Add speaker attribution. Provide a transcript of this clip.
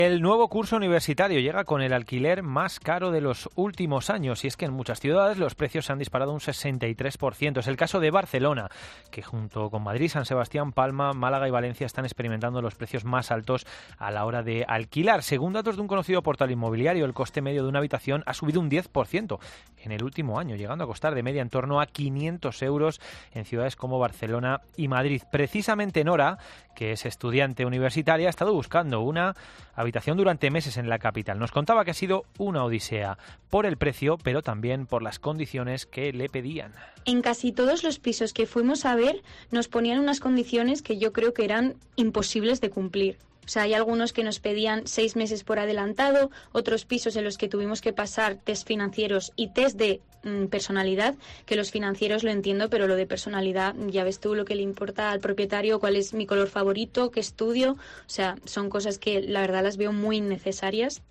Speaker 1: El nuevo curso universitario llega con el alquiler más caro de los últimos años y es que en muchas ciudades los precios se han disparado un 63%. Es el caso de Barcelona, que junto con Madrid, San Sebastián, Palma, Málaga y Valencia están experimentando los precios más altos a la hora de alquilar. Según datos de un conocido portal inmobiliario, el coste medio de una habitación ha subido un 10% en el último año, llegando a costar de media en torno a 500 euros en ciudades como Barcelona y Madrid. Precisamente Nora, que es estudiante universitaria, ha estado buscando una habitación durante meses en la capital. Nos contaba que ha sido una odisea por el precio, pero también por las condiciones que le pedían.
Speaker 2: En casi todos los pisos que fuimos a ver nos ponían unas condiciones que yo creo que eran imposibles de cumplir. O sea, hay algunos que nos pedían 6 meses por adelantado, otros pisos en los que tuvimos que pasar test financieros y test de personalidad, que los financieros lo entiendo, pero lo de personalidad, ya ves tú lo que le importa al propietario, cuál es mi color favorito, qué estudio. O sea, son cosas que la verdad las veo muy innecesarias.